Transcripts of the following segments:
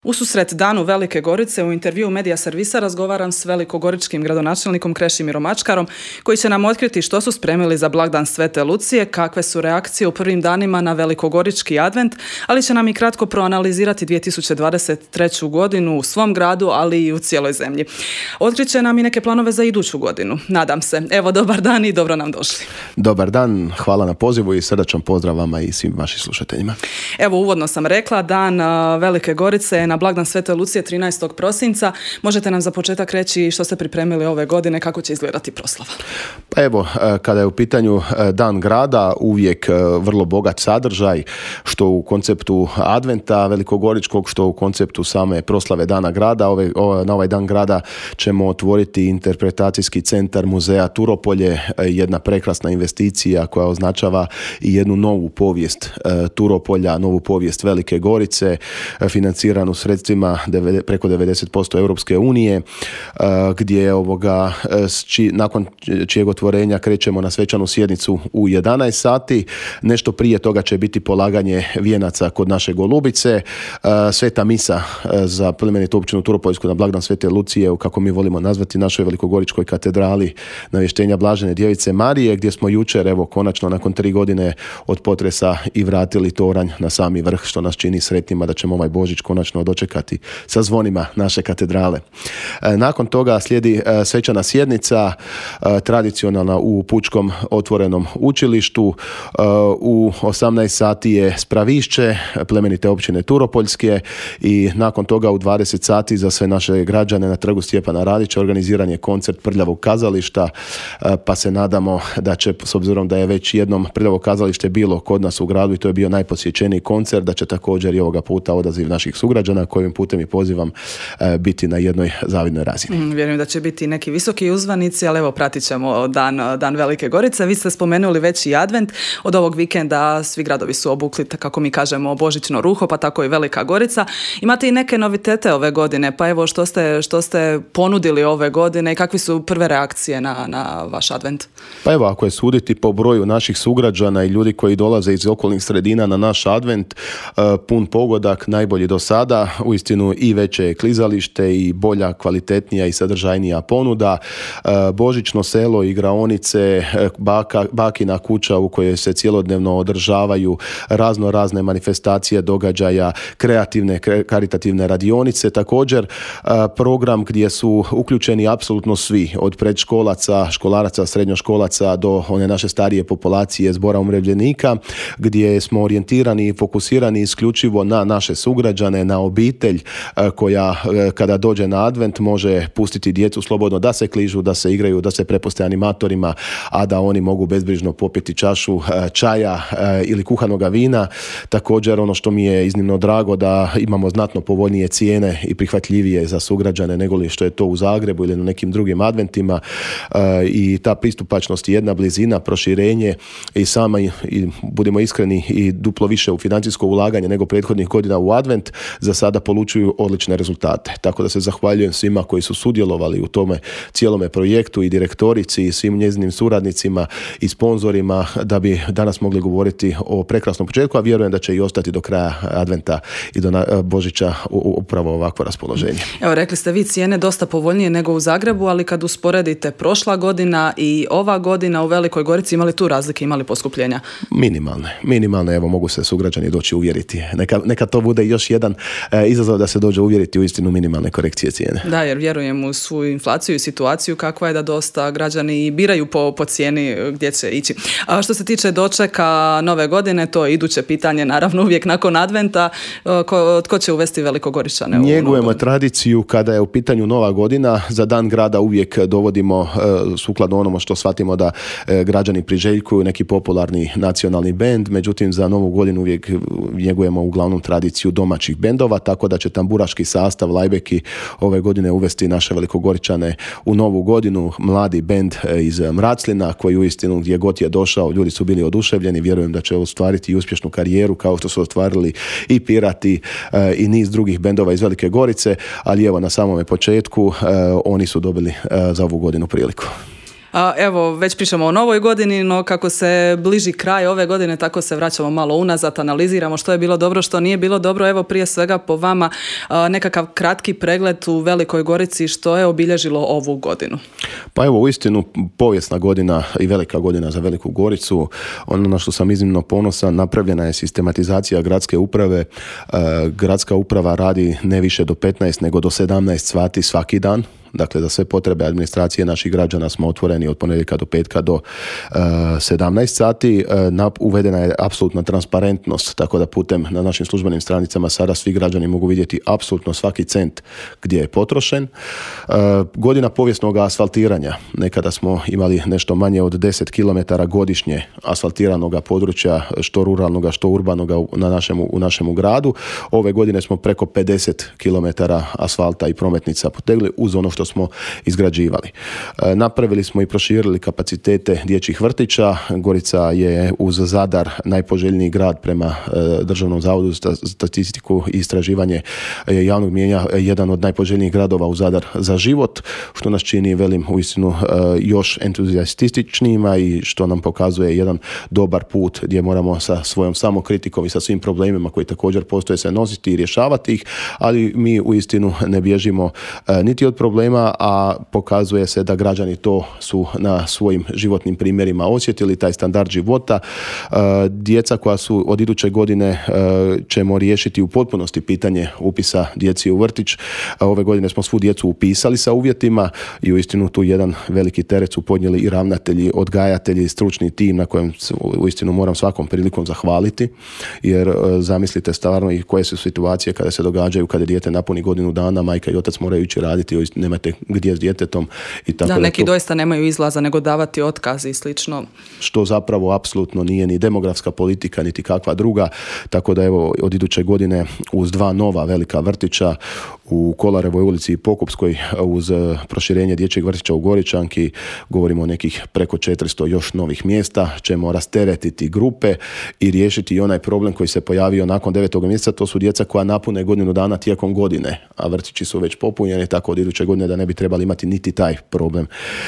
Ususret Danu Velike Gorice u intervjuu Medija servisa razgovaram s velikogoričkim gradonačelnikom Krešimirom Mačkarom koji će nam otkriti što su spremili za blagdan Svete Lucije, kakve su reakcije u prvim danima na velikogorički advent, ali će nam i kratko proanalizirati 2023. godinu u svom gradu, ali i u cijeloj zemlji. Otkriće nam i neke planove za iduću godinu. Nadam se. Evo, dobar dan i dobro nam došli. Dobar dan, hvala na pozivu i srdačan pozdrav vama i svim vašim slušateljima. Evo, uvodno sam rekla, Dan Velike Gorice na blagdan Svete Lucije 13. prosinca. Možete nam za početak reći što ste pripremili ove godine, kako će izgledati proslava? Pa evo, kada je u pitanju Dan grada, uvijek vrlo bogat sadržaj, što u konceptu adventa velikogoričkog, što u konceptu same proslave Dana grada. Na ovaj Dan grada ćemo otvoriti interpretacijski centar muzeja Turopolje, jedna prekrasna investicija koja označava i jednu novu povijest Turopolja, novu povijest Velike Gorice, financiranu sredstvima preko 90% Europske unije, gdje nakon čijeg otvorenja krećemo na svečanu sjednicu u 11 sati. Nešto prije toga će biti polaganje vijenaca kod naše Golubice, sveta misa za plemenitu općinu Turopoljsku na blagdan Svete Lucije, kako mi volimo nazvati, našoj velikogoričkoj katedrali Navještenja Blažene Djevice Marije, gdje smo jučer, konačno nakon 3 godine od potresa i vratili toranj na sami vrh, što nas čini sretnima da ćemo ovaj Božić konačno dočekati sa zvonima naše katedrale. Nakon toga slijedi svečana sjednica, tradicionalna u Pučkom otvorenom učilištu. U 18 sati je spravišće plemenite općine Turopoljske i nakon toga u 20 sati za sve naše građane na Trgu Stjepana Radića organiziran je koncert Prljavog kazališta, pa se nadamo da će, s obzirom da je već jednom Prljavo kazalište bilo kod nas u gradu i to je bio najposjećeniji koncert, da će također i ovoga puta odaziv naših sugrađana, kojim putem i pozivam, biti na jednoj zavidnoj razini. Vjerujem da će biti neki visoki uzvanici, ali evo, pratit ćemo Dan Velike Gorice. Vi ste spomenuli već i advent. Od ovog vikenda svi gradovi su obukli, kako mi kažemo, božićno ruho, pa tako i Velika Gorica. Imate i neke novitete ove godine, pa evo, što ste ponudili ove godine i kakvi su prve reakcije na vaš advent? Pa evo, ako je suditi po broju naših sugrađana i ljudi koji dolaze iz okolnih sredina na naš advent, pun pogodak, najbolji do sada, uistinu i veće klizalište i bolja, kvalitetnija i sadržajnija ponuda, božićno selo, igraonice, bakina kuća u kojoj se cjelodnevno održavaju razne manifestacije događaja, kreativne, karitativne radionice, također program gdje su uključeni apsolutno svi, od predškolaca, školaraca, srednjoškolaca do one naše starije populacije zbora umirovljenika, gdje smo orijentirani i fokusirani isključivo na naše sugrađane, na obitelj koja kada dođe na advent može pustiti djecu slobodno da se kližu, da se igraju, da se prepuste animatorima, a da oni mogu bezbrižno popiti čašu čaja ili kuhanoga vina. Također, ono što mi je iznimno drago, da imamo znatno povoljnije cijene i prihvatljivije za sugrađane nego li što je to u Zagrebu ili na nekim drugim adventima, i ta pristupačnost, jedna blizina, proširenje i sama, i budemo iskreni, i duplo više u financijsko ulaganje nego prethodnih godina u advent za sada polučuju odlične rezultate. Tako da se zahvaljujem svima koji su sudjelovali u tome cijelome projektu, i direktorici i svim njezinim suradnicima i sponzorima, da bi danas mogli govoriti o prekrasnom početku, a vjerujem da će i ostati do kraja adventa i do Božića upravo ovakvo raspoloženje. Evo, rekli ste vi, cijene dosta povoljnije nego u Zagrebu, ali kad usporedite prošla godina i ova godina u Velikoj Gorici, imali tu razlike, imali poskupljenja? Minimalne, evo, mogu se sugrađani doći uvjeriti. Neka to bude još jedan izazov da se dođe uvjeriti u istinu minimalne korekcije cijene. Da, jer vjerujem u svu inflaciju i situaciju kakva je, da dosta građani biraju po cijeni gdje će ići. A što se tiče dočeka nove godine, to je iduće pitanje, naravno uvijek nakon adventa, tko će uvesti Velikogoričane? Njegujemo tradiciju kada je u pitanju nova godina, za Dan grada uvijek dovodimo sukladno onome što shvatimo da građani priželjkuju neki popularni nacionalni bend, međutim za novu godinu uvijek njegujemo uglavnom tradiciju domaćih bendova, tako da će tamburaški sastav Lajbeki ove godine uvesti naše Velikogoričane u novu godinu. Mladi bend iz Mraclina koji uistinu gdje god je došao ljudi su bili oduševljeni, vjerujem da će ostvariti i uspješnu karijeru kao što su ostvarili i Pirati i niz drugih bendova iz Velike Gorice, ali evo, na samome početku oni su dobili za ovu godinu priliku. Evo, već pričamo o novoj godini, no kako se bliži kraj ove godine, tako se vraćamo malo unazad, analiziramo što je bilo dobro, što nije bilo dobro. Evo, prije svega po vama nekakav kratki pregled u Velikoj Gorici, što je obilježilo ovu godinu. Pa evo, uistinu povijesna godina i velika godina za Veliku Goricu. Ono na što sam iznimno ponosan, napravljena je sistematizacija gradske uprave. Gradska uprava radi ne više do 15 nego do 17 sati svaki dan. Dakle, za sve potrebe administracije naših građana smo otvoreni od ponedjeljka do petka do 17 sati. Uvedena je apsolutna transparentnost, tako da putem na našim službenim stranicama sada svi građani mogu vidjeti apsolutno svaki cent gdje je potrošen. Godina povijesnog asfaltiranja. Nekada smo imali nešto manje od 10 km godišnje asfaltiranoga područja, što ruralnoga, što urbanoga u našemu gradu. Ove godine smo preko 50 km asfalta i prometnica potegli uz ono što smo izgrađivali. Napravili smo i proširili kapacitete dječjih vrtića. Gorica je uz Zadar najpoželjniji grad prema Državnom zavodu za statistiku i istraživanje javnog mijenja, jedan od najpoželjnijih gradova u Zadar za život, što nas čini, velim, uistinu još entuzijastičnijima i što nam pokazuje jedan dobar put gdje moramo sa svojom samokritikom i sa svim problemima koji također postoje se nositi i rješavati ih, ali mi uistinu ne bježimo niti od problema, a pokazuje se da građani to su na svojim životnim primjerima osjetili, taj standard života. Djeca koja su od iduće godine ćemo riješiti u potpunosti pitanje upisa djeci u vrtić. Ove godine smo svu djecu upisali sa uvjetima i uistinu tu jedan veliki teret su podnijeli i ravnatelji, odgajatelji, stručni tim na kojem uistinu moram svakom prilikom zahvaliti, jer zamislite stvarno i koje su situacije kada se događaju, kada dijete napuni godinu dana, majka i otac moraju ići raditi, nemate gdje s djetetom i tako. Da, neki doista nemaju izlaza nego davati otkaz i slično. Što zapravo apsolutno nije ni demografska politika niti kakva druga, tako da evo od iduće godine uz 2 nova velika vrtića u Kolarevoj ulici i Pokupskoj uz proširenje dječjeg vrtića u Goričanki, govorimo o nekih preko 400 još novih mjesta, ćemo rasteretiti grupe i riješiti i onaj problem koji se pojavio nakon 9. mjeseca, to su djeca koja napune godinu dana tijekom godine, a vrtići su već popunjeni, tako od iduće godine da ne bi trebali imati niti taj problem.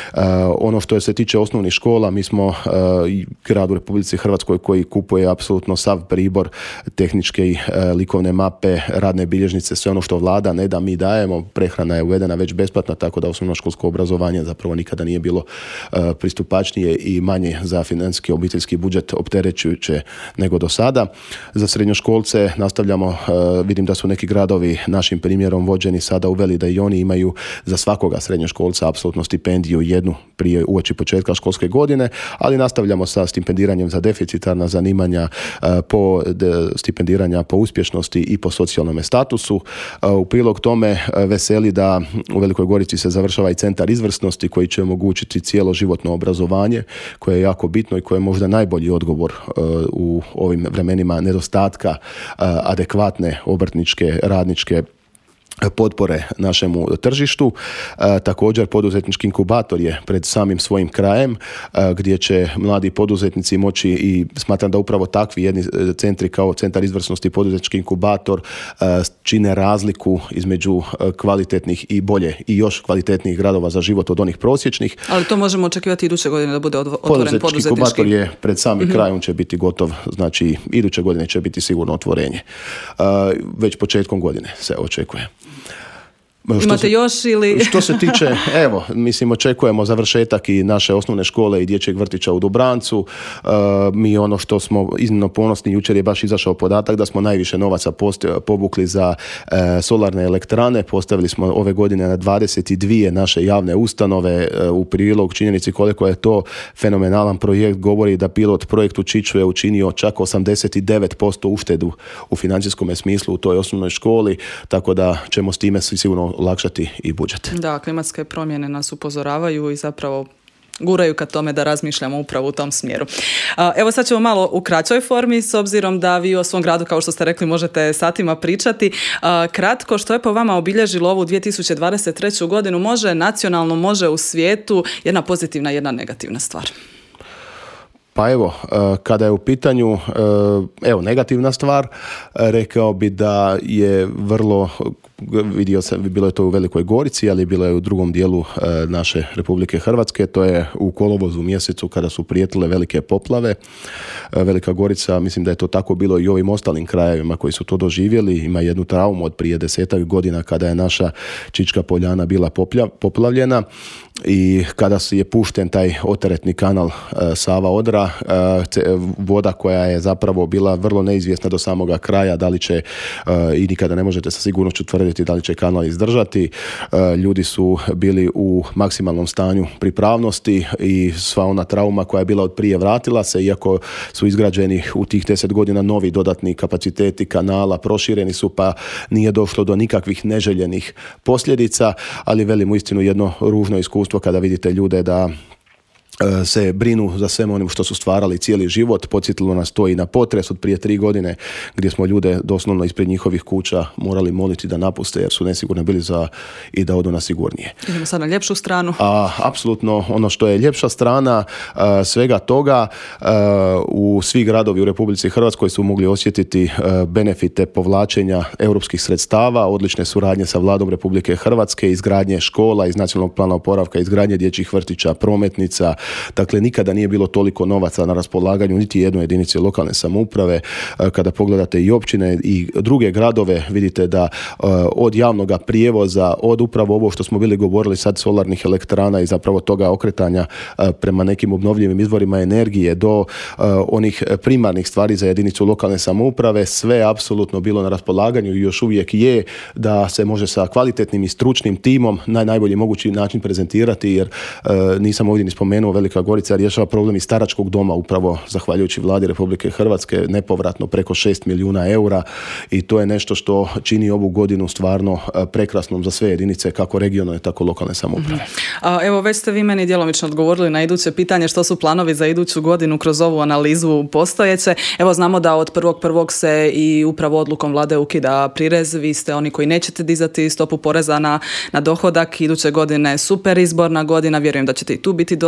Ono što se tiče osnovnih škola, mi smo grad u Republici Hrvatskoj koji kupuje apsolutno sav pribor, tehničke i likovne mape, radne bilježnice, sve ono što vlada ne da mi dajemo. Prehrana je uvedena već besplatna, tako da osnovnoškolsko obrazovanje zapravo nikada nije bilo pristupačnije i manje za financijski obiteljski budžet opterećujuće nego do sada. Za srednjoškolce nastavljamo, vidim da su neki gradovi našim primjerom vođeni sada uveli da i oni imaju za svakoga srednjoškolca apsolutno stipendiju jednu prije uoči početka školske godine, ali nastavljamo sa stipendiranjem za deficitarna zanimanja, stipendiranja po uspješnosti i po socijalnom statusu. U prilog tome veseli da u Velikoj Gorici se završava i centar izvrsnosti koji će omogućiti cjeloživotno obrazovanje, koje je jako bitno i koje je možda najbolji odgovor u ovim vremenima nedostatka adekvatne obrtničke, radničke potpore našemu tržištu. Također poduzetnički inkubator je pred samim svojim krajem gdje će mladi poduzetnici moći, i smatram da upravo takvi jedni centri kao Centar izvrsnosti i poduzetnički inkubator čine razliku između kvalitetnih i bolje i još kvalitetnijih gradova za život od onih prosječnih. Ali to možemo očekivati iduće godine da bude otvoren poduzetnički inkubator je pred samim krajem će biti gotov, znači iduće godine će biti sigurno otvorenje. Već početkom godine se očekuje. Imate još ili... Što se tiče, evo, mislim, očekujemo završetak i naše osnovne škole i dječjeg vrtića u Dubrancu. Mi ono što smo iznimno ponosni, jučer je baš izašao podatak da smo najviše novaca povukli za solarne elektrane. Postavili smo ove godine na 22 naše javne ustanove. U prilog činjenici koliko je to fenomenalan projekt govori da pilot projekt u Čiču je učinio čak 89% uštedu u financijskom smislu u toj osnovnoj školi, tako da ćemo s time sigurno olakšati i budžet. Da, klimatske promjene nas upozoravaju i zapravo guraju ka tome da razmišljamo upravo u tom smjeru. Evo sad ćemo malo u kraćoj formi, s obzirom da vi o svom gradu, kao što ste rekli, možete satima pričati. Kratko, što je po vama obilježilo ovu 2023. godinu? Može nacionalno, može u svijetu, jedna pozitivna, jedna negativna stvar. Pa evo, kada je u pitanju negativna stvar, rekao bi da je vrlo, vidio sam, bilo je to u Velikoj Gorici, ali bilo je u drugom dijelu naše Republike Hrvatske, to je u kolovozu mjesecu kada su prijetile velike poplave. Velika Gorica, mislim da je to tako bilo i u ovim ostalim krajevima koji su to doživjeli, ima jednu traumu od prije 10 godina kada je naša Čička Poljana bila poplavljena i kada je pušten taj oteretni kanal Sava-Odra, voda koja je zapravo bila vrlo neizvjesna do samoga kraja, da li će, i nikada ne možete sa sigurnošću tvrditi da li će kanal izdržati. Ljudi su bili u maksimalnom stanju pripravnosti i sva ona trauma koja je bila od prije vratila se, iako su izgrađeni u tih 10 godina novi dodatni kapaciteti kanala, prošireni su, pa nije došlo do nikakvih neželjenih posljedica, ali velim uistinu jedno ružno iskustvo kada vidite ljude da se brinu za svem onim što su stvarali cijeli život. Podsjetilo nas to i na potres od prije 3 godine gdje smo ljude doslovno ispred njihovih kuća morali moliti da napuste jer su nesigurno bili i da odu na sigurnije. Idemo sad na ljepšu stranu. Apsolutno, ono što je ljepša strana svega toga, u svi gradovi u Republici Hrvatskoj su mogli osjetiti benefite povlačenja europskih sredstava, odlične suradnje sa Vladom Republike Hrvatske, izgradnje škola iz Nacionalnog plana oporavka, izgradnje dječjih vrtića, prometnica. Dakle, nikada nije bilo toliko novaca na raspolaganju niti jednoj jedinici lokalne samouprave. Kada pogledate i općine i druge gradove, vidite da od javnog prijevoza, od upravo ovo što smo bili govorili sad, solarnih elektrana i zapravo toga okretanja prema nekim obnovljivim izvorima energije do onih primarnih stvari za jedinicu lokalne samouprave, sve je apsolutno bilo na raspolaganju i još uvijek je da se može sa kvalitetnim i stručnim timom na najbolji mogući način prezentirati, jer nisam ovdje ni spomenuo, Velika Gorica rješava problem i staračkog doma upravo zahvaljujući Vladi Republike Hrvatske nepovratno preko 6 milijuna eura i to je nešto što čini ovu godinu stvarno prekrasnom za sve jedinice, kako regionalne tako lokalne samouprave. Evo, već ste vi meni djelomično odgovorili na iduće pitanje što su planovi za iduću godinu kroz ovu analizu postojeće. Evo, znamo da od 1.1. se i upravo odlukom Vlade ukida prirez. Vi ste oni koji nećete dizati stopu poreza na dohodak. Iduće godine super izborna godina, vjerujem da ćete i tu biti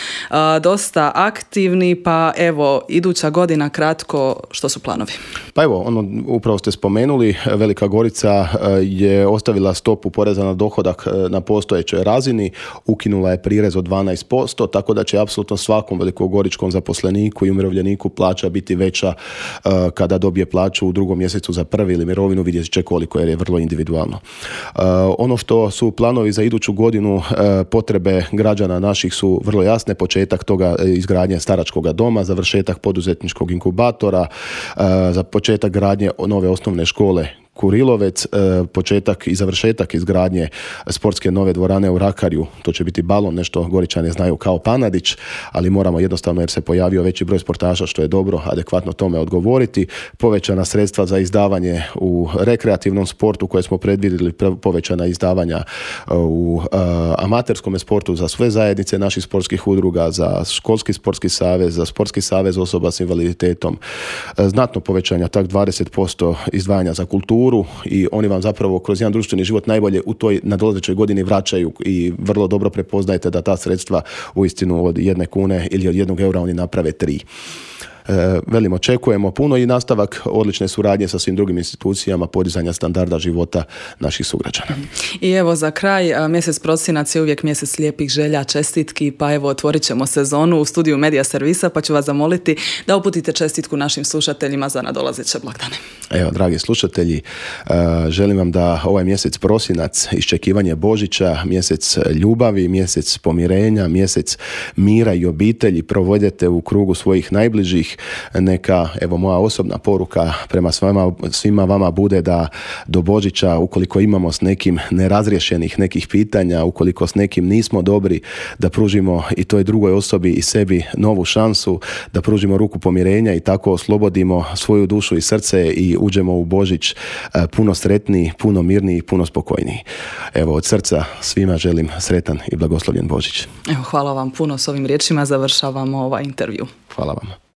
dosta aktivni, pa evo, iduća godina kratko, što su planovi? Pa evo, upravo ste spomenuli, Velika Gorica je ostavila stopu poreza na dohodak na postojećoj razini, ukinula je prirez od 12%, tako da će apsolutno svakom velikogoričkom zaposleniku i umirovljeniku plaća biti veća kada dobije plaću u 2. mjesecu za prvi ili mirovinu, vidjet će koliko, jer je vrlo individualno. Ono što su planovi za iduću godinu, potrebe građana naših su vrlo jasne, početak toga izgradnje staračkog doma, završetak poduzetničkog inkubatora, za početak gradnje nove osnovne škole Kurilovec, početak i završetak izgradnje sportske nove dvorane u Rakarju, to će biti balon, nešto Goričane znaju kao Panadić, ali moramo jednostavno, jer se pojavio veći broj sportaša, što je dobro, adekvatno tome odgovoriti. Povećana sredstva za izdavanje u rekreativnom sportu koje smo predvidjeli, povećana izdavanja u amaterskom sportu za sve zajednice naših sportskih udruga, za školski sportski savez, za sportski savez osoba s invaliditetom, znatno povećanja, tak 20% izdvajanja za kulturu, i oni vam zapravo kroz jedan društveni život najbolje u toj nadolazećoj godini vraćaju i vrlo dobro prepoznajete da ta sredstva uistinu od 1 kune ili od 1 eura oni naprave 3. Velim, očekujemo puno i nastavak odlične suradnje sa svim drugim institucijama, podizanja standarda života naših sugrađana. I evo, za kraj, mjesec prosinac je uvijek mjesec lijepih želja, čestitki, pa evo, otvorit ćemo sezonu u studiju Medija Servisa, pa ću vas zamoliti da uputite čestitku našim slušateljima za nadolazeće blagdane. Evo, dragi slušatelji, želim vam da ovaj mjesec prosinac, iščekivanje Božića, mjesec ljubavi, mjesec pomirenja, mjesec mira i obitelji provodite u krugu svojih najbližih. Neka, evo, moja osobna poruka prema svima vama bude da do Božića, ukoliko imamo s nekim nerazriješenih nekih pitanja, ukoliko s nekim nismo dobri, da pružimo i toj drugoj osobi i sebi novu šansu, da pružimo ruku pomirenja i tako oslobodimo svoju dušu i srce i uđemo u Božić puno sretniji, puno mirniji, puno spokojniji. Evo, od srca svima želim sretan i blagoslovljen Božić. Evo, hvala vam puno, s ovim riječima završavamo ovaj intervju. Hvala vam.